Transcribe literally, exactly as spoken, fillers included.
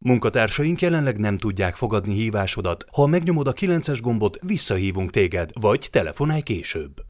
Munkatársaink jelenleg nem tudják fogadni hívásodat. Ha megnyomod a kilences gombot, visszahívunk téged, vagy telefonálj később.